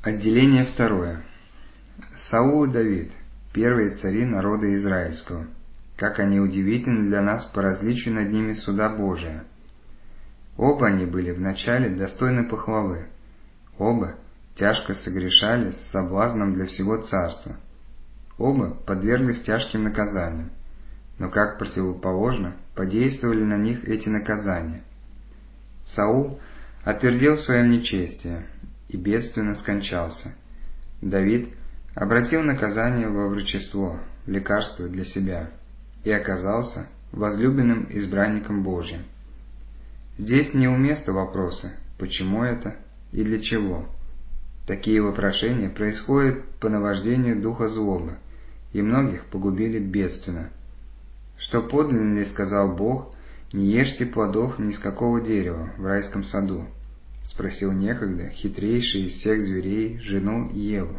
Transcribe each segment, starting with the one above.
Отделение второе. Саул и Давид – первые цари народа израильского. Как они удивительны для нас по различию над ними суда Божия. Оба они были вначале достойны похвалы. Оба тяжко согрешали с соблазном для всего царства. Оба подверглись тяжким наказаниям. Но как противоположно подействовали на них эти наказания. Саул отвердел в своем нечестии и бедственно скончался. Давид обратил наказание во врачество, в лекарство для себя, и оказался возлюбленным избранником Божьим. Здесь неуместны вопросы «почему это?» и «для чего?». Такие вопрошения происходят по навождению духа злобы, и многих погубили бедственно. Что подлинно ли сказал Бог: «Не ешьте плодов ни с какого дерева в райском саду», — спросил некогда хитрейший из всех зверей жену Еву.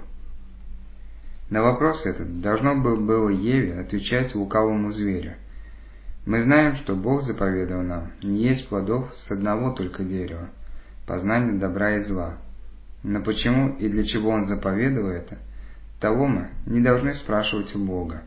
На вопрос этот должно было Еве отвечать лукавому зверю. Мы знаем, что Бог заповедал нам не есть плодов с одного только дерева, познания добра и зла. Но почему и для чего Он заповедал это, того мы не должны спрашивать у Бога.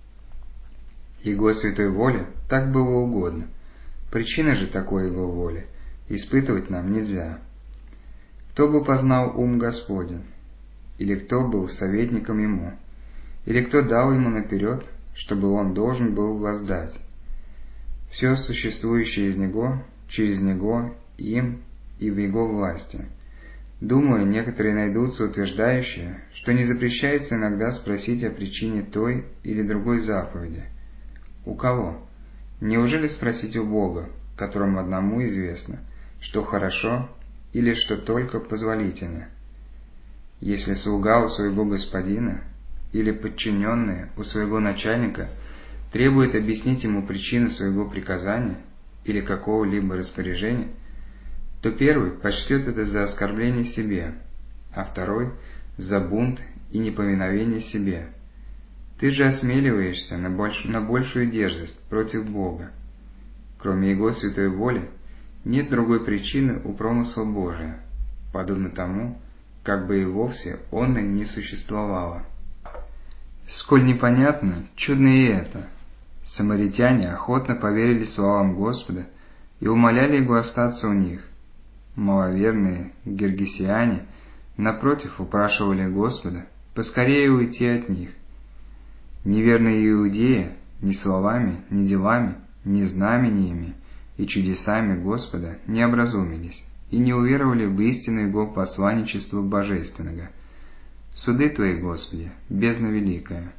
Его святой воле так было угодно. Причины же такой Его воли испытывать нам нельзя. Кто бы познал ум Господень? Или кто был советником Ему? Или кто дал Ему наперед, чтобы Он должен был воздать? Все существующее из Него, через Него, им и в Его власти. Думаю, некоторые найдутся утверждающие, что не запрещается иногда спросить о причине той или другой заповеди. У кого? Неужели спросить у Бога, которому одному известно, что хорошо или что только позволительно? Если слуга у своего господина или подчиненные у своего начальника требует объяснить ему причину своего приказания или какого-либо распоряжения, то первый почтет это за оскорбление себе, а второй – за бунт и неповиновение себе. Ты же осмеливаешься на большую дерзость против Бога. Кроме Его святой воли, нет другой причины у промысла Божия, подобно тому, как бы и вовсе он и не существовало. Сколь непонятно, чудно и это. Самаритяне охотно поверили словам Господа и умоляли Его остаться у них. Маловерные гергесиане, напротив, упрашивали Господа поскорее уйти от них. Неверные иудеи ни словами, ни делами, ни знамениями и чудесами Господа не образумились и не уверовали в истину Его посланничества божественного. Суды Твои, Господи, бездна великая.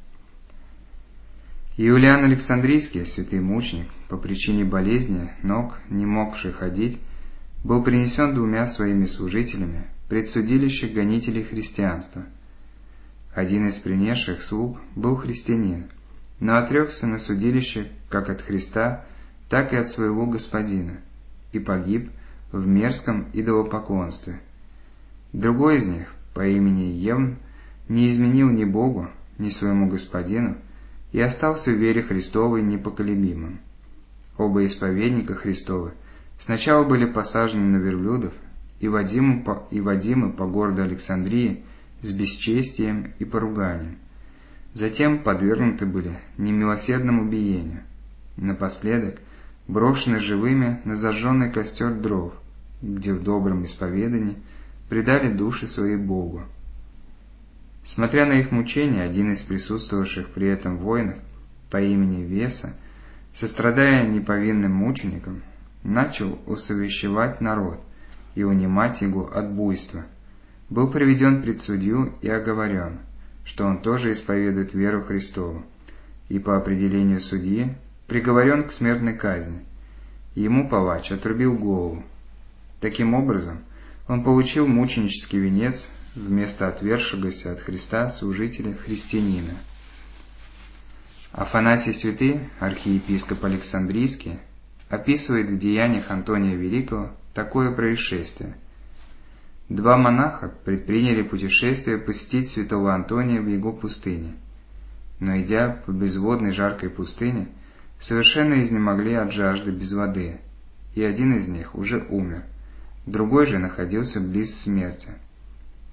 Иулиан Александрийский, святый мученик, по причине болезни ног, не могший ходить, был принесен двумя своими служителями пред судилище гонителей христианства. Один из принесших слуг был христианин, но отрекся на судилище как от Христа, так и от своего господина, и погиб в мерзком идолопоклонстве. Другой из них, по имени Евн, не изменил ни Богу, ни своему господину, и остался в вере Христовой непоколебимым. Оба исповедника Христовы сначала были посажены на верблюдов и водимы по городу Александрии с бесчестием и поруганием. Затем подвергнуты были немилосердному биению. Напоследок брошены живыми на зажженный костер дров, где в добром исповедании предали души свои Богу. Смотря на их мучения, один из присутствовавших при этом воинов по имени Веса, сострадая неповинным мученикам, начал усовещевать народ и унимать его от буйства. Был приведен пред судью и оговорен, что он тоже исповедует веру Христову, и по определению судьи приговорен к смертной казни. Ему палач отрубил голову. Таким образом, он получил мученический венец вместо отвергшегося от Христа служителя христианина. Афанасий Святый, архиепископ Александрийский, описывает в деяниях Антония Великого такое происшествие. Два монаха предприняли путешествие посетить святого Антония в его пустыне, но, идя по безводной жаркой пустыне, совершенно изнемогли от жажды без воды, и один из них уже умер, другой же находился близ смерти.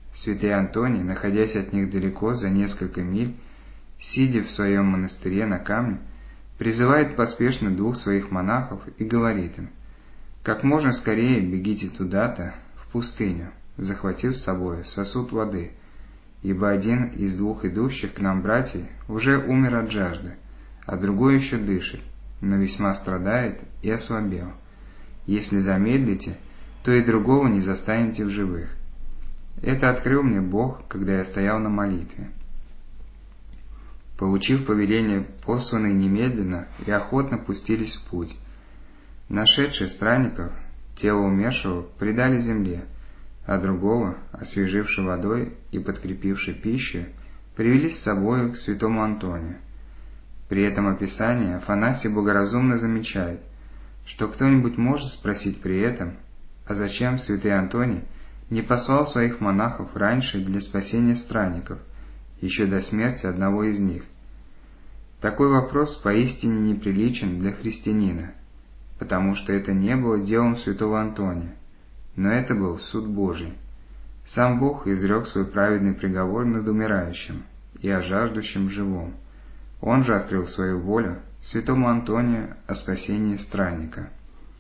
святый Антоний, находясь от них далеко за несколько миль, сидя в своем монастыре на камне, призывает поспешно двух своих монахов и говорит им: «Как можно скорее бегите туда-то, в пустыню, захватив с собой сосуд воды, ибо один из двух идущих к нам братьев уже умер от жажды, а другой еще дышит, но весьма страдает и ослабел. Если замедлите, то и другого не застанете в живых». Это открыл мне Бог, когда я стоял на молитве. Получив повеление, посланные немедленно и охотно пустились в путь. Нашедшие странников, тело умершего предали земле, а другого, освеживши водой и подкрепивши пищей, привели с собою к святому Антонию. При этом описании Афанасий благоразумно замечает, что кто-нибудь может спросить при этом, а зачем святый Антоний не послал своих монахов раньше для спасения странников, еще до смерти одного из них. Такой вопрос поистине неприличен для христианина, потому что это не было делом святого Антония, но это был суд Божий. Сам Бог изрек свой праведный приговор над умирающим и о жаждущем живом. Он же открыл свою волю святому Антонию о спасении странника.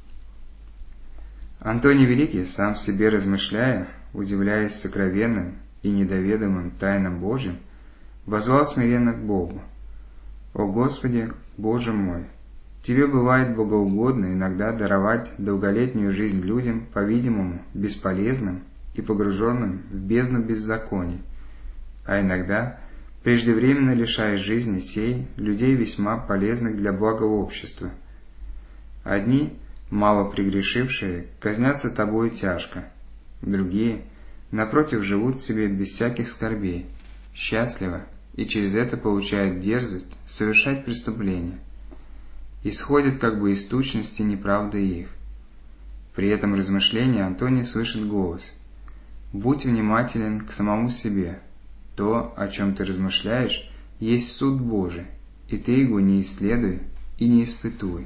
Антоний Великий, сам в себе размышляя, удивляясь сокровенным и недоведомым тайнам Божьим, воззвал смиренно к Богу: «О Господи, Боже мой! Тебе бывает богоугодно иногда даровать долголетнюю жизнь людям, по-видимому, бесполезным и погруженным в бездну беззаконий, а иногда преждевременно лишаешь жизни сей людей весьма полезных для блага общества. Одни, мало прегрешившие, казнятся тобою тяжко, другие, напротив, живут себе без всяких скорбей, счастливо, и через это получают дерзость совершать преступления. Исходит как бы из тучности неправды их». При этом размышлении Антоний слышит голос: «Будь внимателен к самому себе. То, о чем ты размышляешь, есть суд Божий, и ты его не исследуй и не испытуй».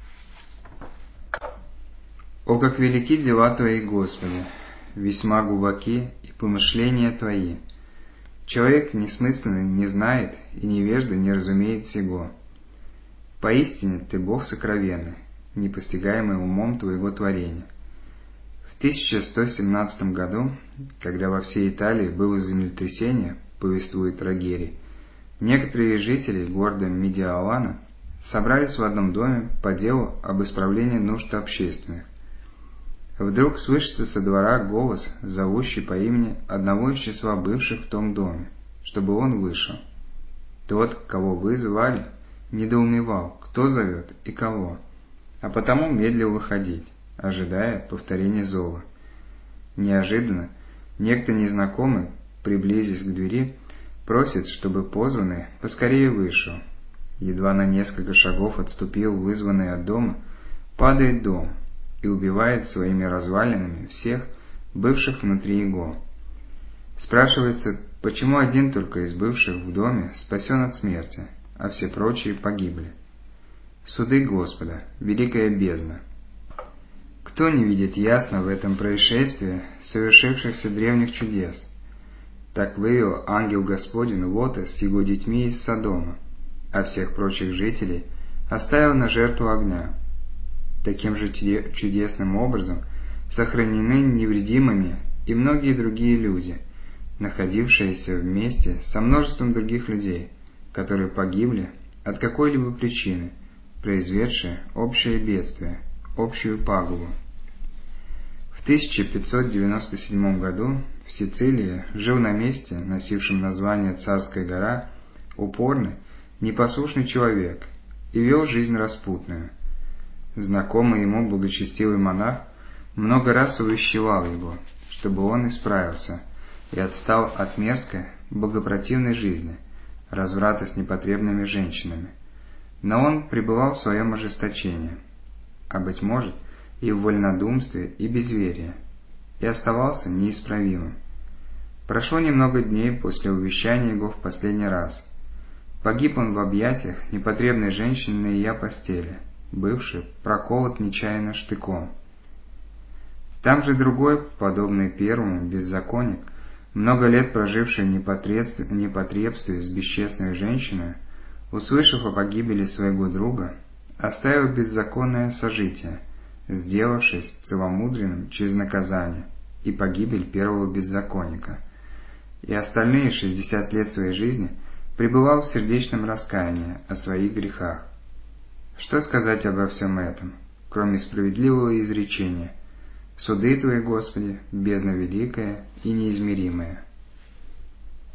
«О, как велики дела Твои, Господи! Весьма глубоки и помышления Твои! Человек несмысленный не знает, и невежда не разумеет сего. Поистине Ты Бог сокровенный, непостигаемый умом Твоего творения». В 1117 году, когда во всей Италии было землетрясение, повествует Рогери, некоторые жители города Медиолана собрались в одном доме по делу об исправлении нужд общественных. Вдруг слышится со двора голос, зовущий по имени одного из числа бывших в том доме, чтобы он вышел. Тот, кого вызвали, недоумевал, кто зовет и кого, а потому медлил выходить, ожидая повторения зова. Неожиданно некто незнакомый, приблизясь к двери, просит, чтобы позванный поскорее вышел. Едва на несколько шагов отступил вызванный от дома, падает дом и убивает своими развалинами всех, бывших внутри его. Спрашивается, почему один только из бывших в доме спасен от смерти, а все прочие погибли. Суды Господа, великая бездна. Кто не видит ясно в этом происшествии совершившихся древних чудес? Так вывел ангел Господень Лота с его детьми из Содома, а всех прочих жителей оставил на жертву огня. Таким же чудесным образом сохранены невредимыми и многие другие люди, находившиеся вместе со множеством других людей, которые погибли от какой-либо причины, произведшие общее бедствие, общую пагубу. В 1597 году в Сицилии жил на месте, носившем название Царская гора, упорный, непослушный человек и вел жизнь распутную. Знакомый ему благочестивый монах много раз увещевал его, чтобы он исправился и отстал от мерзкой, богопротивной жизни, разврата с непотребными женщинами. Но он пребывал в своем ожесточении, а, быть может, и в вольнодумстве и безверии, и оставался неисправимым. Прошло немного дней после увещания его в последний раз. Погиб он в объятиях непотребной женщины на ее постели, бывший проколот нечаянно штыком. Там же другой, подобный первому, беззаконник, много лет проживший в непотребстве с бесчестной женщиной, услышав о погибели своего друга, оставил беззаконное сожитие, сделавшись целомудренным через наказание и погибель первого беззаконника, и остальные 60 лет своей жизни пребывал в сердечном раскаянии о своих грехах. Что сказать обо всем этом, кроме справедливого изречения: «Суды Твои, Господи, бездна великая и неизмеримая».